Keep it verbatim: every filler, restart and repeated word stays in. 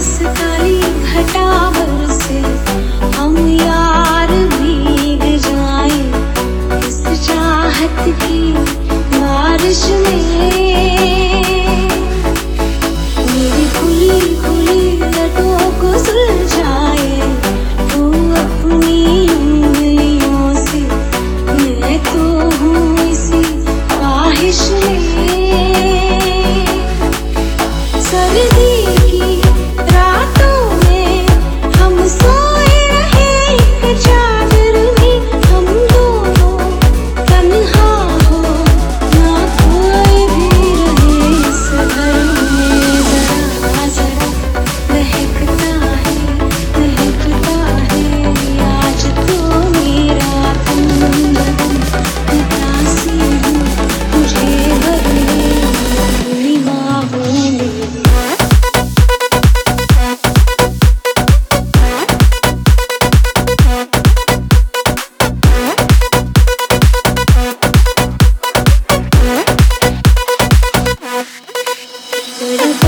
इस काली घटा बरसे, हम यार भीग जाए इस चाहत की बारिश में। मेरी खुली खुली लटों को सुलझाए तू अपनी उंगलियों से, मैं तो हूँ इसी ख्वाहिश में। सर्दी की रातों में हम सोए रहे एक चादर में, हम दोनों तन्हा हो ना कोई भी रहे इस घर में। जरा जरा महकता है महकता है आज तो मेरा तन बदन, मैं प्यासी हूँ मुझे भर ले अपनी बाहों में। We're